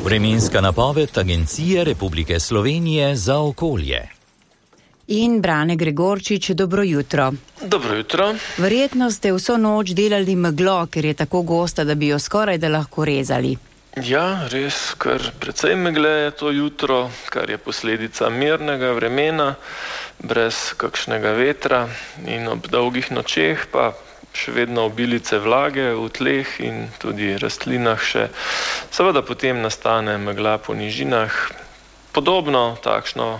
Vremenska napoved Agencije Republike Slovenije za okolje. In Brane Gregorčič, dobro jutro. Dobro jutro. Verjetno ste vso noč delali meglo, ker je tako gosta, da bi jo skoraj da lahko rezali. Ja, res, kar precej megle je to jutro, kar je posledica mirnega vremena, brez kakšnega vetra in ob dolgih nočeh pa še vedno obilice vlage v tleh in tudi rastlinah še. Seveda potem nastane megla po nižinah. Podobno takšno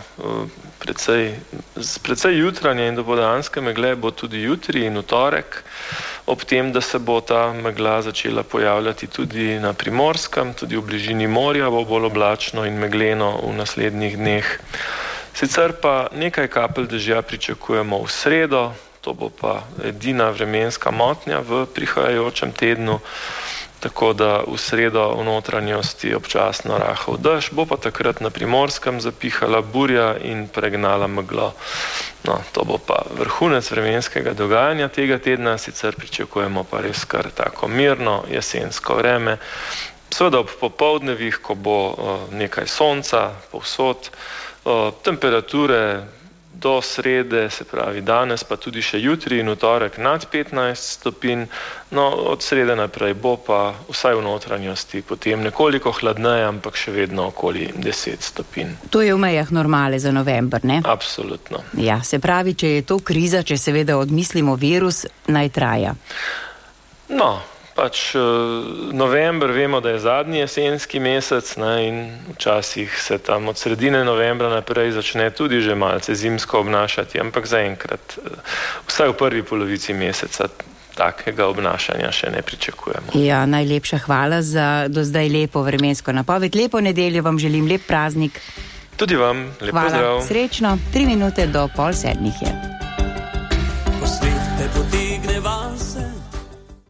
precej jutranje in dopoldanske megle bo tudi jutri in v torek, ob tem, da se bo ta megla začela pojavljati tudi na Primorskem, tudi v bližini morja bo bolj oblačno in megleno v naslednjih dneh. Sicer pa nekaj kapelj dežja pričakujemo v sredo, to bo pa edina vremenska motnja v prihajajočem tednu, tako da v sredo v notranjosti občasno rahel dež, bo pa takrat na Primorskem zapihala burja in pregnala meglo. No, to bo pa vrhunec vremenskega dogajanja tega tedna, sicer pričakujemo pa res kar tako mirno jesensko vreme. Seveda ob popoldnevih, ko bo nekaj sonca povsod, temperature do srede, se pravi danes, pa tudi še jutri in v torek nad 15 stopinj, no od srede naprej bo pa vsaj v notranjosti potem nekoliko hladneje, ampak še vedno okoli 10 stopinj. To je v mejah normale za november, ne? Absolutno. Ja, se pravi, če je to kriza, če seveda odmislimo virus, naj traja. No, pač november vemo, da je zadnji jesenski mesec, ne, in včasih se tam od sredine novembra naprej začne tudi že malce zimsko obnašati, ampak zaenkrat vsaj v prvi polovici meseca takega obnašanja še ne pričakujemo. Ja, najlepša hvala za do zdaj lepo vremensko napoved. Lepo nedeljo vam želim, lep praznik. Tudi vam, lep pozdrav. Hvala, srečno. 3 minute do 6:30 je.